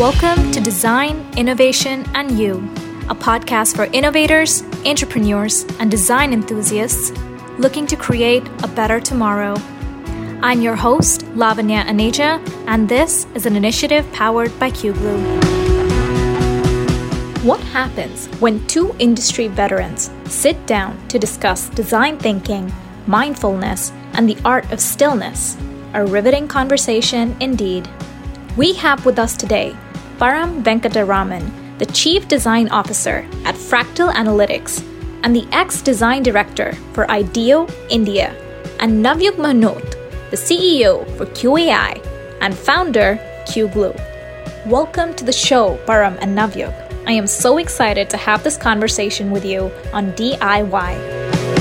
Welcome to Design, Innovation, and You, a podcast for innovators, entrepreneurs, and design enthusiasts looking to create a better tomorrow. I'm your host, Lavanya Aneja, and this is an initiative powered by QGlue. What happens when two industry veterans sit down to discuss design thinking, mindfulness, and the art of stillness? A riveting conversation indeed. We have with us today Param Venkataraman, the Chief Design Officer at Fractal Analytics and the ex-Design Director for IDEO India, and Navyug Mahnot, the CEO for QAI and founder QGlue. Welcome to the show, Param and Navyug. I am so excited to have this conversation with you on DIY.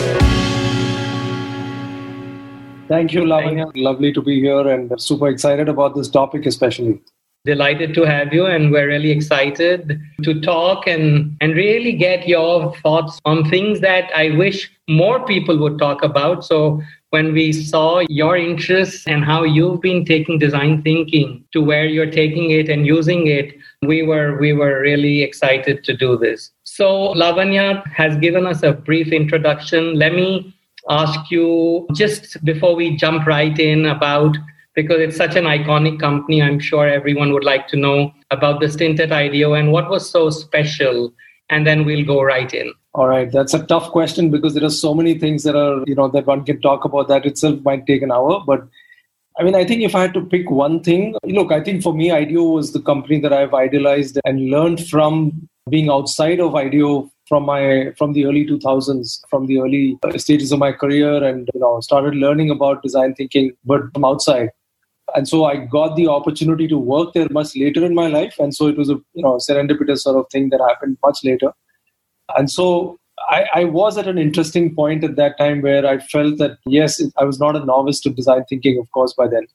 Thank you, Lavanya. Lovely to be here and super excited about this topic especially. Delighted to have you, and we're really excited to talk and really get your thoughts on things that I wish more people would talk about. So when we saw your interests and how you've been taking design thinking to where you're taking it and using it, we were really excited to do this. So Lavanya has given us a brief introduction. Let me ask you, just before we jump right in, about, because it's such an iconic company, I'm sure everyone would like to know about the stint at IDEO and what was so special, and then we'll go right in. All right, that's a tough question because there are so many things that are, that one can talk about. That itself might take an hour. But I mean, I think if I had to pick one thing, look, I think for me, IDEO was the company that I've idealized and learned from being outside of IDEO from the early 2000s, from the early stages of my career, and started learning about design thinking, but from outside. And so I got the opportunity to work there much later in my life, and so it was a serendipitous sort of thing that happened much later. And so I was at an interesting point at that time where I felt that yes, I was not a novice to design thinking, of course. By then,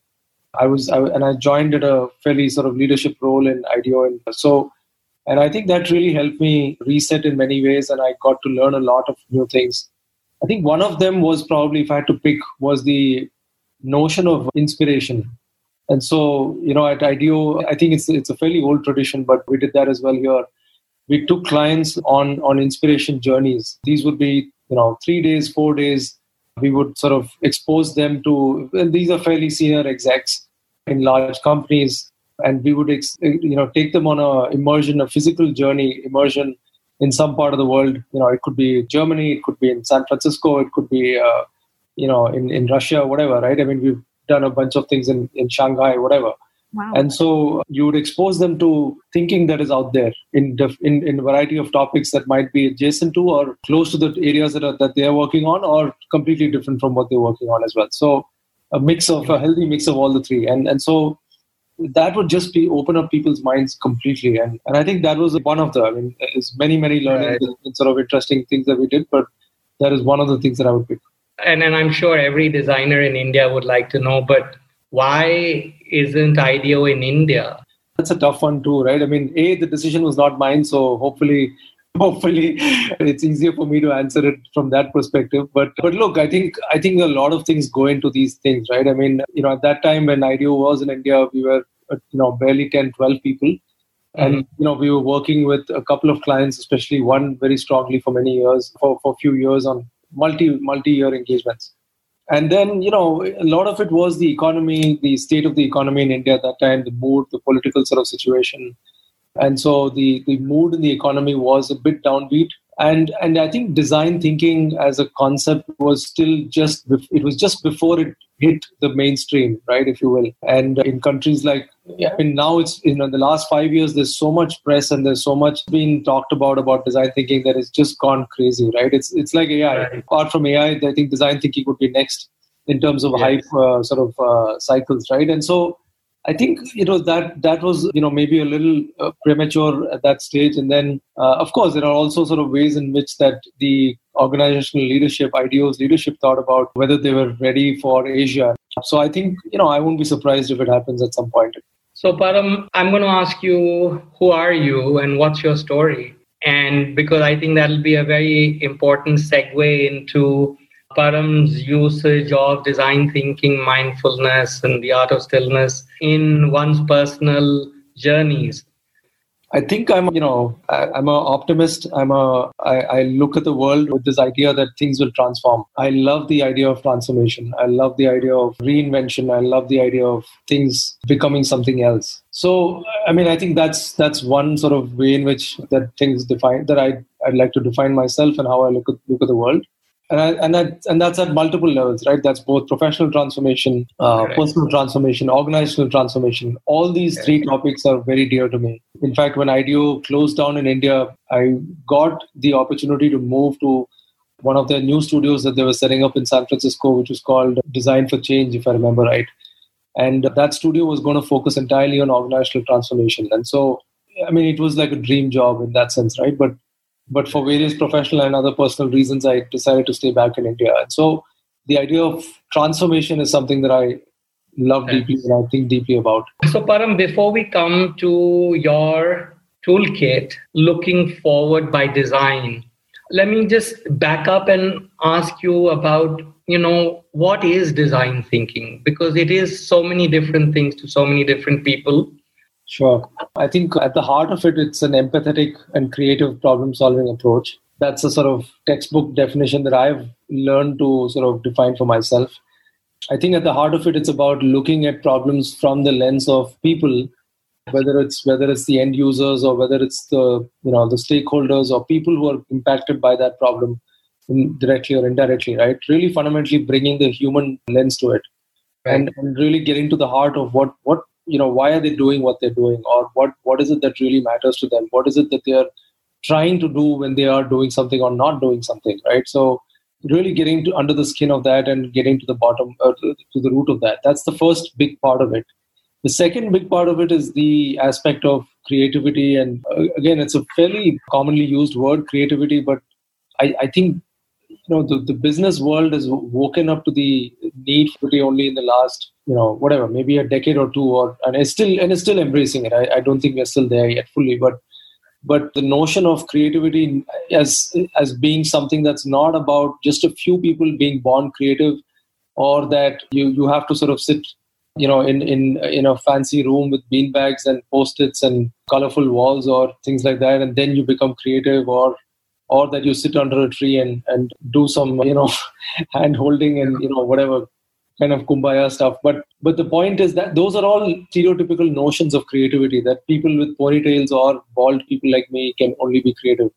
I joined at a fairly sort of leadership role in IDEO, and I think that really helped me reset in many ways, and I got to learn a lot of new things. I think one of them was probably, if I had to pick, was the notion of inspiration. And so, at IDEO, I think it's a fairly old tradition, but we did that as well here. We took clients on inspiration journeys. These would be, 3 days, 4 days. We would sort of expose them to, and these are fairly senior execs in large companies. And we would, take them on a physical immersion in some part of the world. It could be Germany, it could be in San Francisco, it could be, in Russia, whatever, right? I mean, we've done a bunch of things in Shanghai, whatever. Wow. And so you would expose them to thinking that is out there in a variety of topics that might be adjacent to or close to the areas that they are working on, or completely different from what they're working on as well. So a healthy mix of all the three. And so that would just open up people's minds completely. And I think that was one of there's many learning and sort of interesting things that we did, but that is one of the things that I would pick. And I'm sure every designer in India would like to know, but why isn't IDEO in India? That's a tough one too, right? I mean, the decision was not mine, so hopefully it's easier for me to answer it from that perspective. But look, I think a lot of things go into these things, right? I mean, at that time when IDEO was in India, we were, barely 10, 12 people. And, we were working with a couple of clients, especially one very strongly for many years, for a few years on multi-year engagements. And then, a lot of it was the economy, the state of the economy in India at that time, the mood, the political sort of situation. And so the mood in the economy was a bit downbeat. And I think design thinking as a concept was still just before it hit the mainstream, right, if you will. And in countries like, now it's, the last 5 years, there's so much press and there's so much being talked about design thinking that it's just gone crazy, right? It's like AI. Right. Apart from AI, I think design thinking would be next in terms of hype cycles, right? And so I think, that was, maybe a little premature at that stage. And then, of course, there are also sort of ways in which that the organizational leadership, IDEO's leadership thought about whether they were ready for Asia. So I think, I won't be surprised if it happens at some point. So Param, I'm going to ask you, who are you and what's your story? And because I think that'll be a very important segue into Param's usage of design thinking, mindfulness, and the art of stillness in one's personal journeys. I think I'm an optimist. I look at the world with this idea that things will transform. I love the idea of transformation. I love the idea of reinvention. I love the idea of things becoming something else. So, I think that's one sort of way in which that things define that I'd like to define myself and how I look at the world. And that's at multiple levels, right? That's both professional transformation, personal transformation, organizational transformation. All these three topics are very dear to me. In fact, when IDEO closed down in India, I got the opportunity to move to one of their new studios that they were setting up in San Francisco, which was called Design for Change, if I remember right. And that studio was going to focus entirely on organizational transformation. And so, it was like a dream job in that sense, right? But for various professional and other personal reasons, I decided to stay back in India. And so the idea of transformation is something that I love deeply and I think deeply about. So Param, before we come to your toolkit, looking forward by design, let me just back up and ask you about, what is design thinking? Because it is so many different things to so many different people. Sure. I think at the heart of it, it's an empathetic and creative problem-solving approach. That's a sort of textbook definition that I've learned to sort of define for myself. I think at the heart of it, it's about looking at problems from the lens of people, whether it's the end users or whether it's the stakeholders or people who are impacted by that problem directly or indirectly, right? Really fundamentally bringing the human lens to it, right. and really getting to the heart of what why are they doing what they're doing, or what is it that really matters to them? What is it that they are trying to do when they are doing something or not doing something, right? So really getting to under the skin of that and getting to the bottom, to the root of that. That's the first big part of it. The second big part of it is the aspect of creativity. And again, it's a fairly commonly used word, creativity, but I think the business world has woken up to the need for it only in the last, maybe a decade or two, and it's still embracing it. I don't think we're still there yet fully, but the notion of creativity as being something that's not about just a few people being born creative, or that you have to sort of sit, in a fancy room with beanbags and post-its and colorful walls or things like that, and then you become creative, or that you sit under a tree and do some, hand holding and, whatever kind of kumbaya stuff. But the point is that those are all stereotypical notions of creativity, that people with ponytails or bald people like me can only be creative.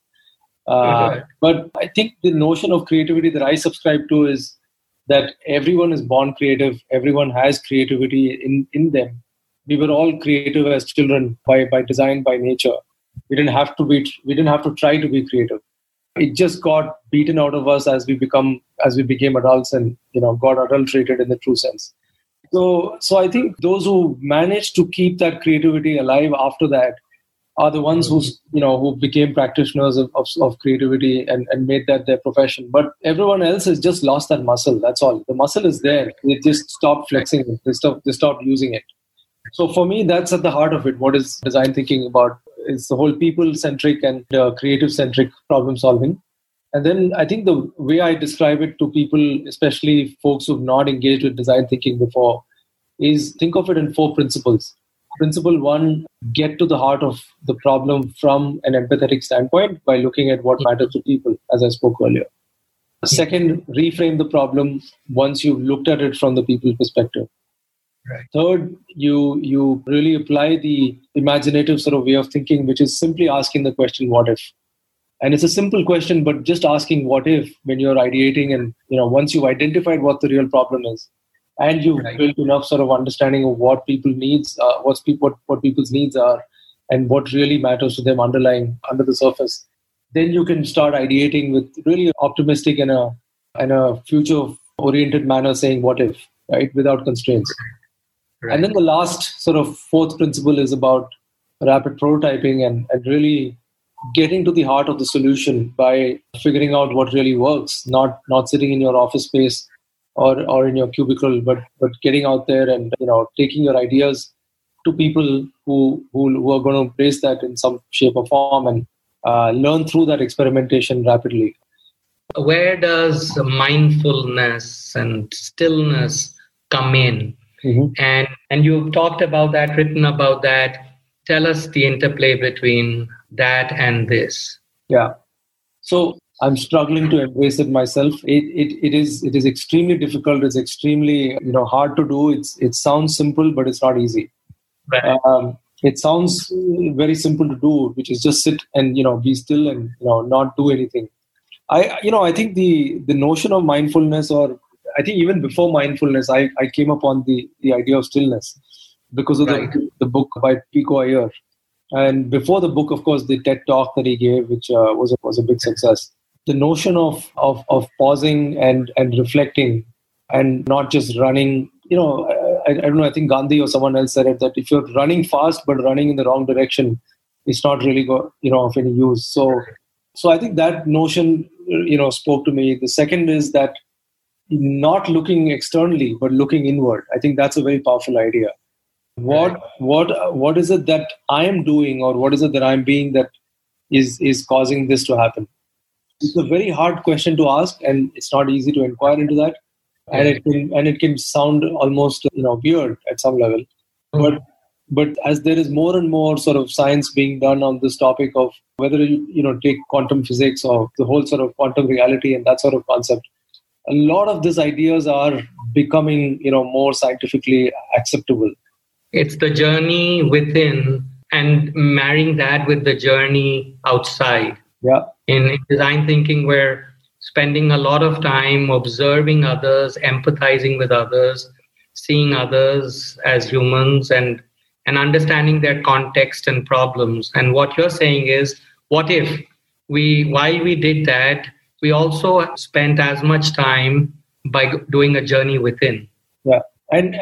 But I think the notion of creativity that I subscribe to is that everyone is born creative. Everyone has creativity in them. We were all creative as children by design, by nature. We didn't have to try to be creative. It just got beaten out of us as we became adults and got adulterated in the true sense. So I think those who managed to keep that creativity alive after that are the ones who became practitioners of creativity and made that their profession. But everyone else has just lost that muscle. That's all. The muscle is there. They just stopped flexing it. They stopped using it. So for me, that's at the heart of it. What is design thinking about? It's the whole people-centric and creative-centric problem-solving. And then I think the way I describe it to people, especially folks who've not engaged with design thinking before, is think of it in 4 principles. Principle 1, get to the heart of the problem from an empathetic standpoint by looking at what matters to people, as I spoke earlier. Second, reframe the problem once you've looked at it from the people perspective. Right. Third, you really apply the imaginative sort of way of thinking, which is simply asking the question, what if? And it's a simple question, but just asking what if when you're ideating and, once you've identified what the real problem is and you've built enough sort of understanding of what people needs, what people's needs are and what really matters to them underlying under the surface, then you can start ideating with really optimistic and a future oriented manner, saying what if, right? Without constraints. Right. And then the last sort of 4th principle is about rapid prototyping and really getting to the heart of the solution by figuring out what really works, not sitting in your office space or in your cubicle, but getting out there and taking your ideas to people who are going to embrace that in some shape or form and learn through that experimentation rapidly. Where does mindfulness and stillness come in? Mm-hmm. And you've talked about that, written about that. tell us the interplay between that and this. Yeah. So I'm struggling to embrace it myself. It is extremely difficult. It's extremely hard to do. It sounds simple, but it's not easy. Right. It sounds very simple to do, which is just sit and be still and not do anything. I think the notion of mindfulness, or I think even before mindfulness, I came upon the idea of stillness because of the book by Pico Iyer. And before the book, of course, the TED talk that he gave, which was a big success. The notion of pausing and reflecting and not just running. I don't know. I think Gandhi or someone else said it, that if you're running fast but running in the wrong direction, it's not really of any use. So I think that notion spoke to me. The second is that not looking externally but looking inward. I think that's a very powerful idea. What is it that I am doing, or what is it that I'm being that is causing this to happen? It's a very hard question to ask, and it's not easy to inquire into that. And it can sound almost weird at some level. But as there is more and more sort of science being done on this topic of whether you take quantum physics or the whole sort of quantum reality and that sort of concept, a lot of these ideas are becoming more scientifically acceptable. It's the journey within and marrying that with the journey outside. Yeah. In design thinking, we're spending a lot of time observing others, empathizing with others, seeing others as humans and understanding their context and problems. And what you're saying is, what if while we did that, we also spent as much time by doing a journey within? Yeah. And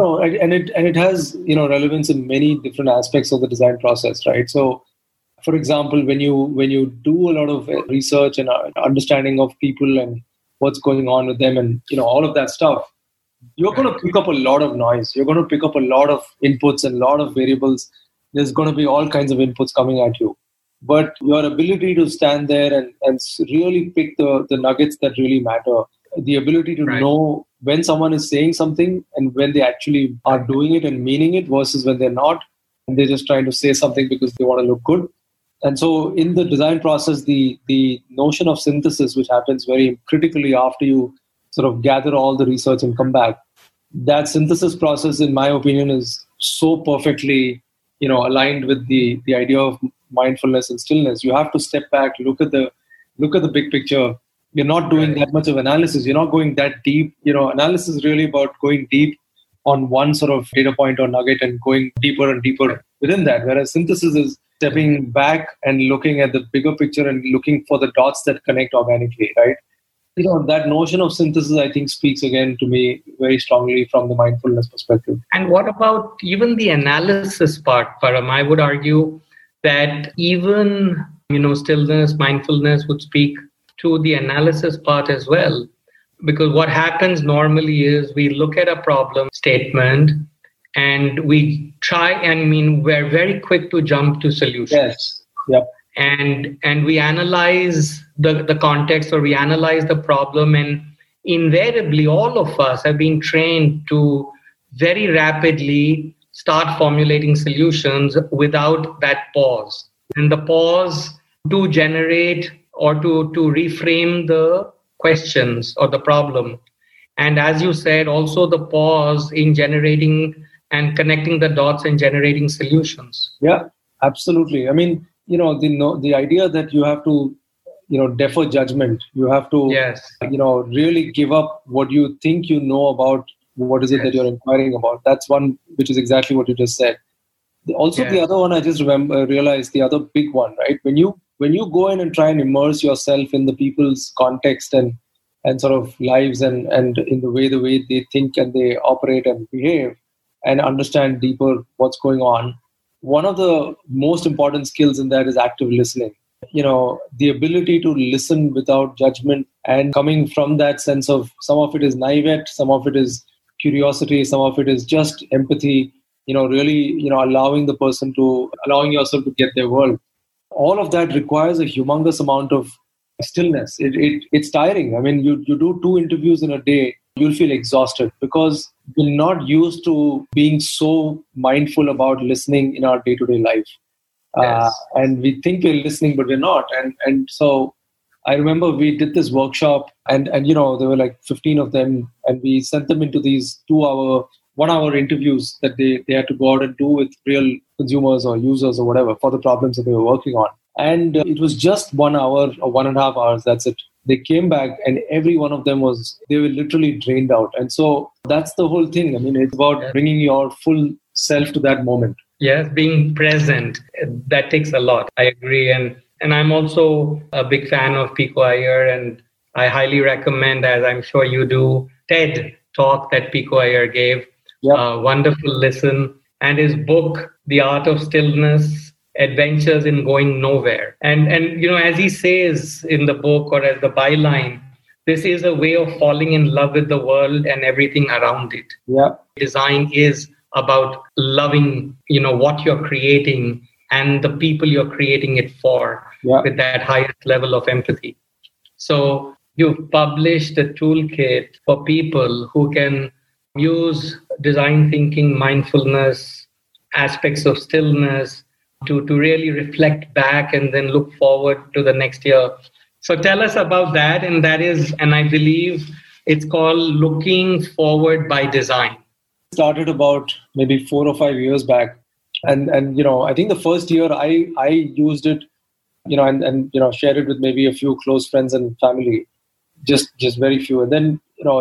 it has relevance in many different aspects of the design process, right? So, for example, when you do a lot of research and understanding of people and what's going on with them and all of that stuff, you're going to pick up a lot of noise. You're going to pick up a lot of inputs and a lot of variables. There's going to be all kinds of inputs coming at you. But your ability to stand there and really pick the nuggets that really matter, the ability to know when someone is saying something and when they actually are doing it and meaning it versus when they're not, and they're just trying to say something because they want to look good. And so in the design process, the notion of synthesis, which happens very critically after you sort of gather all the research and come back, that synthesis process, in my opinion, is so perfectly aligned with the idea of mindfulness and stillness. You have to step back, look at the big picture. You're not doing that much of analysis. You're not going that deep. Analysis is really about going deep on one sort of data point or nugget and going deeper and deeper within that. Whereas synthesis is stepping back and looking at the bigger picture and looking for the dots that connect organically, right? That notion of synthesis, I think, speaks again to me very strongly from the mindfulness perspective. And what about even the analysis part, Param? I would argue that even, stillness, mindfulness would speak to the analysis part as well. Because what happens normally is we look at a problem statement and we try, we're very quick to jump to solutions. Yes. Yep. And we analyze the context, or we analyze the problem, and invariably all of us have been trained to very rapidly start formulating solutions without that pause. And the pause to generate or to reframe the questions or the problem. And as you said, also the pause in generating and connecting the dots and generating solutions. Yeah, absolutely. The idea that you have to, defer judgment. You have to, really give up what you think you know about what is it that you're inquiring about. That's one which is exactly what you just said. Also, the other one I just realized, the other big one, right? When you go in and try and immerse yourself in the people's context and sort of lives and in the way they think and they operate and behave and understand deeper what's going on, one of the most important skills in that is active listening. The ability to listen without judgment and coming from that sense of, some of it is naivete, some of it is curiosity, some of it is just empathy, really, allowing yourself to get their world. All of that requires a humongous amount of stillness. It's tiring. You do 2 interviews in a day, you'll feel exhausted because we're not used to being so mindful about listening in our day-to-day life. And we think we're listening, but we're not. And so I remember we did this workshop and there were like 15 of them, and we sent them into these 1-hour interviews that they had to go out and do with real consumers or users or whatever for the problems that they were working on. And it was just 1 hour or 1.5 hours. That's it. They came back and every one of them they were literally drained out. And so that's the whole thing. I mean, it's about bringing your full self to that moment. Yes, being present. That takes a lot. I agree. And I'm also a big fan of Pico Iyer, and I highly recommend, as I'm sure you do, TED talk that Pico Iyer gave. Wonderful listen. And his book, The Art of Stillness, Adventures in Going Nowhere. And as he says in the book, or as the byline, this is a way of falling in love with the world and everything around it. Yeah. Design is about loving, what you're creating and the people you're creating it for, with that highest level of empathy. So you've published a toolkit for people who can use design thinking, mindfulness, aspects of stillness to really reflect back and then look forward to the next year. So tell us about that. And I believe it's called Looking Forward by Design. Started about maybe 4 or 5 years back. And I think the first year I used it, and shared it with maybe a few close friends and family, just very few. And then,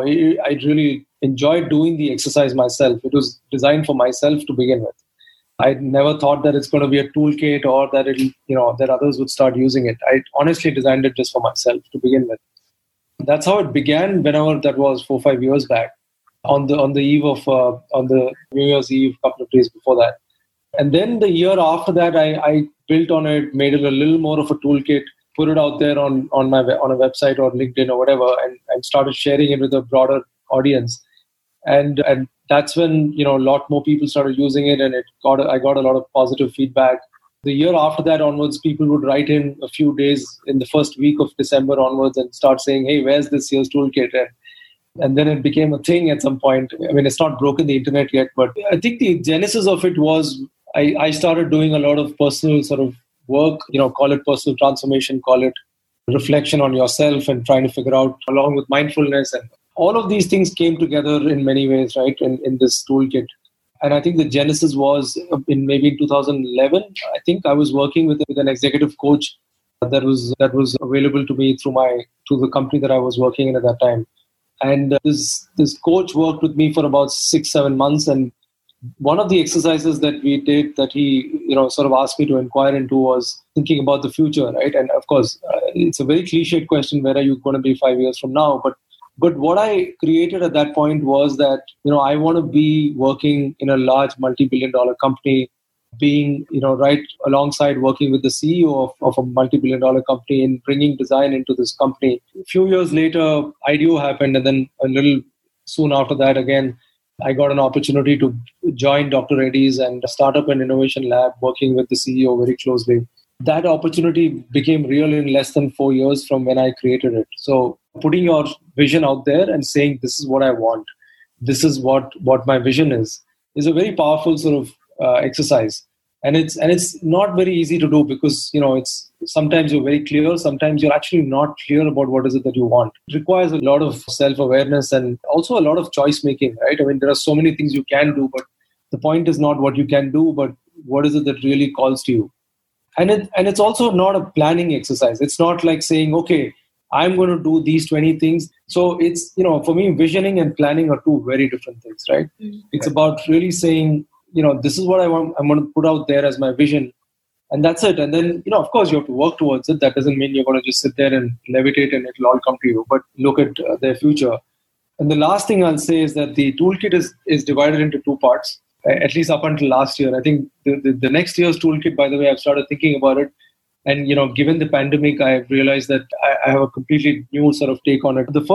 I really enjoyed doing the exercise myself. It was designed for myself to begin with. I never thought that it's going to be a toolkit or that that others would start using it. I honestly designed it just for myself to begin with. That's how it began. Whenever that was 4 or 5 years back, on the eve of on the New Year's Eve, a couple of days before that. And then the year after that, I built on it, made it a little more of a toolkit, put it out there on a website or LinkedIn or whatever, and started sharing it with a broader audience. And that's when a lot more people started using it, and I got a lot of positive feedback. The year after that onwards, people would write in a few days in the first week of December onwards and start saying, "Hey, where's this year's toolkit?" And then it became a thing at some point. I mean, it's not broken the internet yet, but I think the genesis of it was I started doing a lot of personal sort of work, call it personal transformation, call it reflection on yourself, and trying to figure out, along with mindfulness, and all of these things came together in many ways, right, in this toolkit. And I think the genesis was maybe in 2011. I think I was working with an executive coach that was available to me through the company that I was working in at that time. And this coach worked with me for about 6-7 months. And one of the exercises that we did that he, sort of asked me to inquire into was thinking about the future, right? And of course, it's a very cliched question, where are you going to be 5 years from now? But what I created at that point was that, I want to be working in a large multi-billion-dollar company, being, right alongside working with the CEO of a multi-billion-dollar company and bringing design into this company. A few years later, IDEO happened, and then a little soon after that, again, I got an opportunity to join Dr. Reddy's and start up an innovation lab, working with the CEO very closely. That opportunity became real in less than 4 years from when I created it. So putting your vision out there and saying, this is what I want, this is what my vision is a very powerful sort of exercise. And it's not very easy to do, because it's sometimes you're very clear, sometimes you're actually not clear about what is it that you want. It requires a lot of self-awareness and also a lot of choice making, right? I mean, there are so many things you can do, but the point is not what you can do, but what is it that really calls to you. And it's also not a planning exercise. It's not like saying, okay, I'm going to do these 20 things. So it's, for me, visioning and planning are two very different things, right? Mm-hmm. It's about really saying, this is what I want. I'm going to put out there as my vision, and that's it. And then, of course, you have to work towards it. That doesn't mean you're going to just sit there and levitate and it'll all come to you, but look at their future. And the last thing I'll say is that the toolkit is divided into 2 parts, at least up until last year. I think the next year's toolkit, by the way, I've started thinking about it. And, given the pandemic, I've realized that I have a completely new sort of take on it. The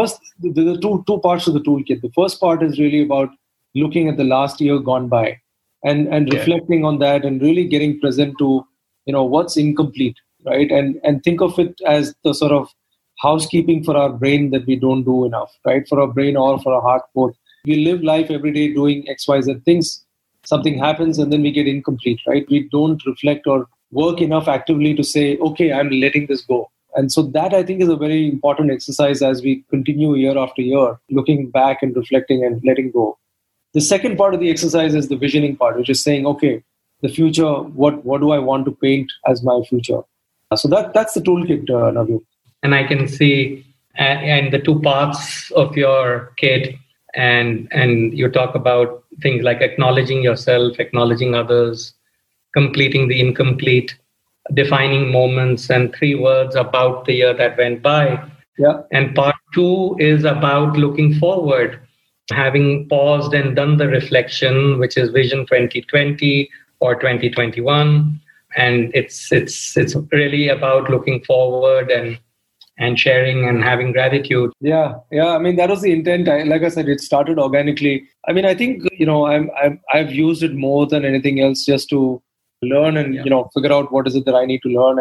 two parts of the toolkit. The first part is really about looking at the last year gone by and reflecting on that and really getting present to, what's incomplete, right? And think of it as the sort of housekeeping for our brain that we don't do enough, right? For our brain or for our heart both. We live life every day doing XYZ things. Something happens and then we get incomplete, right? We don't reflect or work enough actively to say, okay, I'm letting this go. And so that I think is a very important exercise as we continue year after year, looking back and reflecting and letting go. The second part of the exercise is the visioning part, which is saying, okay, the future, what do I want to paint as my future? So that's the toolkit, Navyu. And I can see and the two parts of your kit, and you talk about things like acknowledging yourself, acknowledging others, completing the incomplete, defining moments, and 3 words about the year that went by. Yeah. And part 2 is about looking forward, having paused and done the reflection, which is Vision 2020 or 2021. And it's really about looking forward and sharing and having gratitude. Yeah. I mean, that was the intent. Like I said, it started organically. I mean, I think, I've used it more than anything else just to learn and, figure out what is it that I need to learn.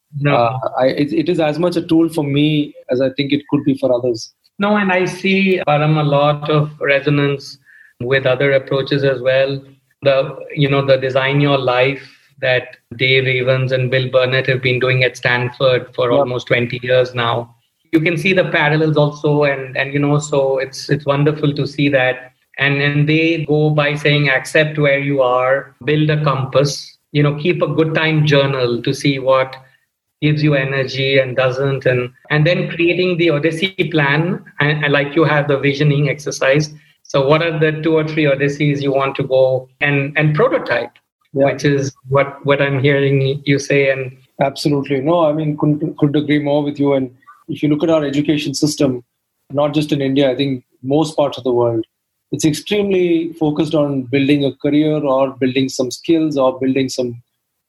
And it is as much a tool for me as I think it could be for others. No, and I see, Param, a lot of resonance with other approaches as well. The Design Your Life that Dave Evans and Bill Burnett have been doing at Stanford for almost 20 years now. You can see the parallels also, and so it's wonderful to see that. And they go by saying, accept where you are, build a compass, keep a good time journal to see what gives you energy and doesn't, and then creating the Odyssey plan, and like you have the visioning exercise. So what are the 2 or 3 Odysseys you want to go and prototype? Yeah. Which is what I'm hearing you say. And absolutely. No, I mean, couldn't agree more with you. And if you look at our education system, not just in India, I think most parts of the world, it's extremely focused on building a career or building some skills or building some,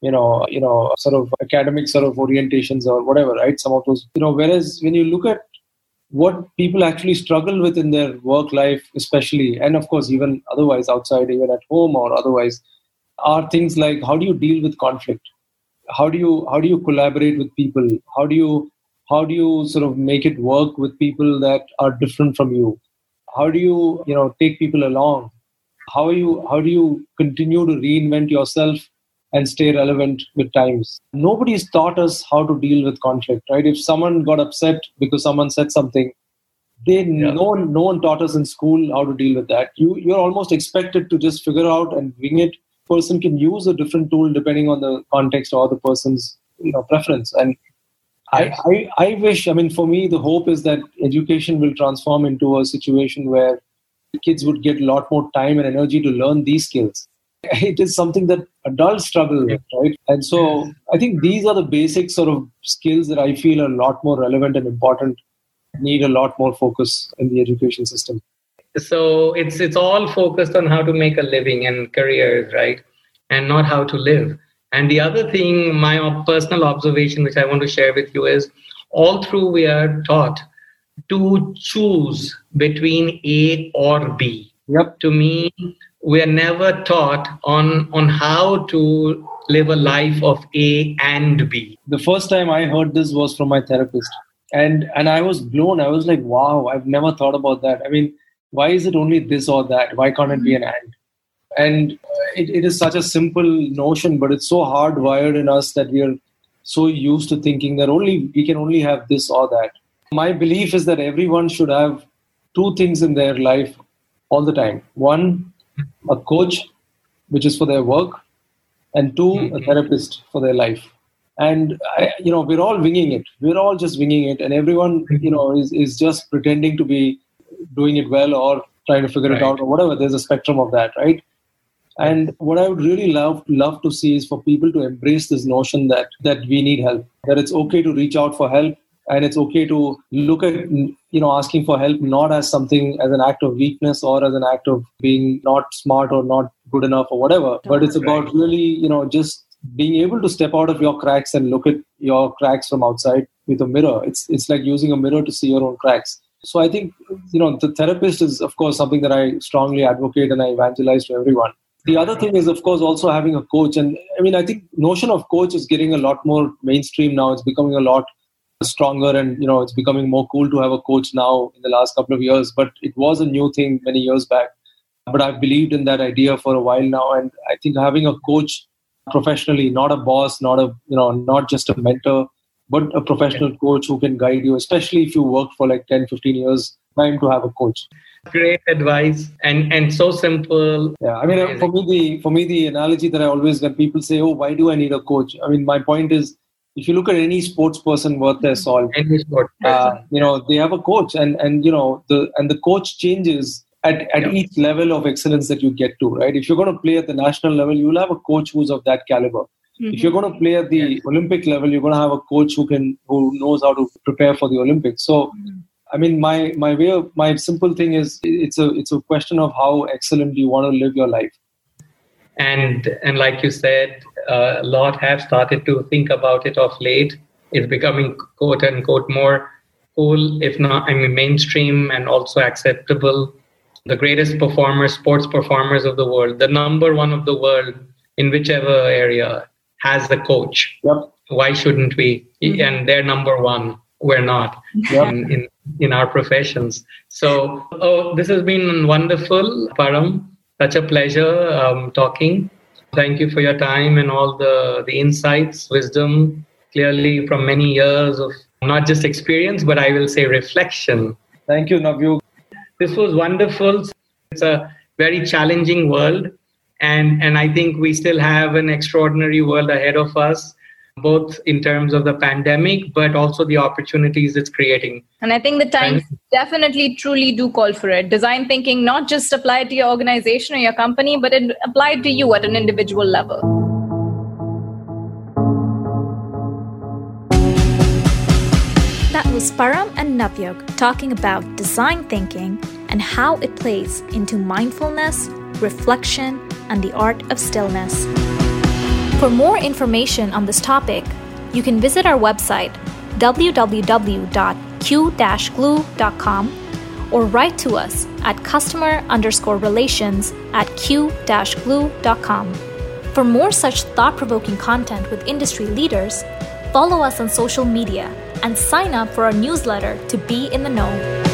sort of academic sort of orientations or whatever, right? Some of those, whereas when you look at what people actually struggle with in their work life, especially, and of course, even otherwise outside, even at home or otherwise, are things like, how do you deal with conflict? How do you collaborate with people? How do you sort of make it work with people that are different from you? How do you take people along? How do you continue to reinvent yourself and stay relevant with times? Nobody's taught us how to deal with conflict, right? If someone got upset because someone said something, no one taught us in school how to deal with that. You're almost expected to just figure out and wing it. Person can use a different tool depending on the context or the person's preference. And I wish, for me, the hope is that education will transform into a situation where kids would get a lot more time and energy to learn these skills. It is something that adults struggle with, right? And so I think these are the basic sort of skills that I feel are a lot more relevant and important, need a lot more focus in the education system. So it's all focused on how to make a living and careers, right? And not how to live. And the other thing, my personal observation, which I want to share with you, is all through we are taught to choose between A or B. Yep. To me, we are never taught on how to live a life of A and B. The first time I heard this was from my therapist. And I was blown. I was like, wow, I've never thought about that. Why is it only this or that? Why can't it be an and? And it is such a simple notion, but it's so hardwired in us that we are so used to thinking that we can only have this or that. My belief is that everyone should have 2 things in their life all the time. 1, a coach, which is for their work, and 2, a therapist for their life. And we're all winging it. We're all just winging it, and everyone is just pretending to be doing it well or trying to figure it out or whatever. There's a spectrum of that, right? And what I would really love to see is for people to embrace this notion that we need help, that it's okay to reach out for help, and it's okay to look at asking for help not as something, as an act of weakness or as an act of being not smart or not good enough or whatever. But it's about really just being able to step out of your cracks and look at your cracks from outside with a mirror. It's like using a mirror to see your own cracks. So I think, the therapist is, of course, something that I strongly advocate and I evangelize to everyone. The other thing is, of course, also having a coach. And I think notion of coach is getting a lot more mainstream now. It's becoming a lot stronger, and it's becoming more cool to have a coach now in the last couple of years. But it was a new thing many years back. But I've believed in that idea for a while now, and I think having a coach professionally, not a boss, not just a mentor, but a professional coach who can guide you, especially if you work for like 10, 15 years, time to have a coach. Great advice and so simple. Yeah, I mean, for me, the analogy that I always, when people say, "Oh, why do I need a coach?" I mean, my point is, if you look at any sports person worth their salt, they have a coach, and the coach changes at each level of excellence that you get to, right? If you're going to play at the national level, you'll have a coach who's of that caliber. Mm-hmm. If you're going to play at the Olympic level, you're going to have a coach who knows how to prepare for the Olympics. So, I mean, my simple thing is, it's a question of how excellent you want to live your life. And like you said, a lot have started to think about it of late. It's becoming quote unquote more cool, if not, mainstream and also acceptable. The greatest sports performers of the world, the number one of the world in whichever area, has a coach. Yep. Why shouldn't we? Mm-hmm. And they're number one. We're not. Yep. in our professions. So, this has been wonderful, Param. Such a pleasure talking. Thank you for your time and all the insights, wisdom, clearly from many years of not just experience, but I will say reflection. Thank you, Navyu. This was wonderful. It's a very challenging world. And I think we still have an extraordinary world ahead of us, both in terms of the pandemic, but also the opportunities it's creating. And I think the times definitely truly do call for it. Design thinking not just applied to your organization or your company, but it applied to you at an individual level. That was Param and Navyog talking about design thinking and how it plays into mindfulness, reflection, and the art of stillness. For more information on this topic, you can visit our website www.q-glue.com or write to us at customer_relations@q-glue.com. For more such thought-provoking content with industry leaders, follow us on social media and sign up for our newsletter to be in the know.